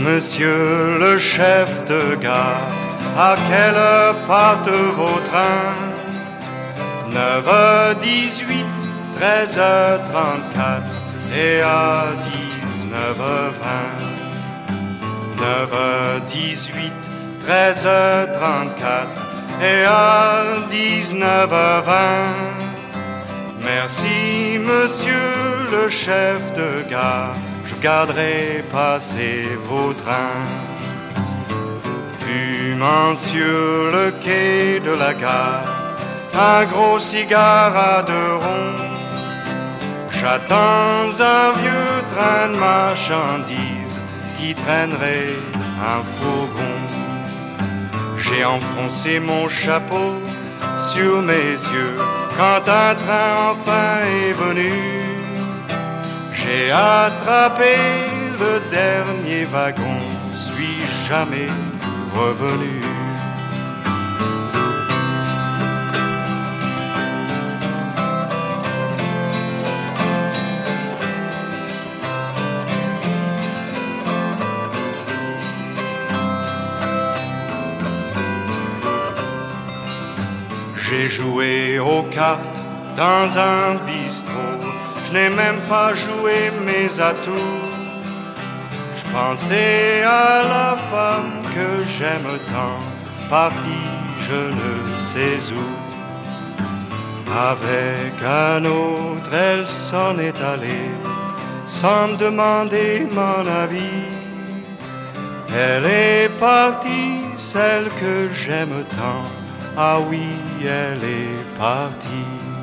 Monsieur le chef de gare, à quelle heure partent vos trains? 9h18, 13h34 et à 19h20. 9h18, 13h34 et à 19h20. Merci, monsieur le chef de gare, je garderai passer vos trains. Fumant sur le quai de la gare, un gros cigare à 2 ronds. J'attends un vieux train de marchandises qui traînerait un fourgon. J'ai enfoncé mon chapeau sur mes yeux quand un train enfin est venu. J'ai attrapé le dernier wagon, suis jamais revenu. J'ai joué aux cartes dans un bistrot, je n'ai même pas joué mes atouts. Je pensais à la femme que j'aime tant, partie je ne sais où. Avec un autre, elle s'en est allée, sans me demander mon avis. Elle est partie, celle que j'aime tant. Ah oui, elle est partie.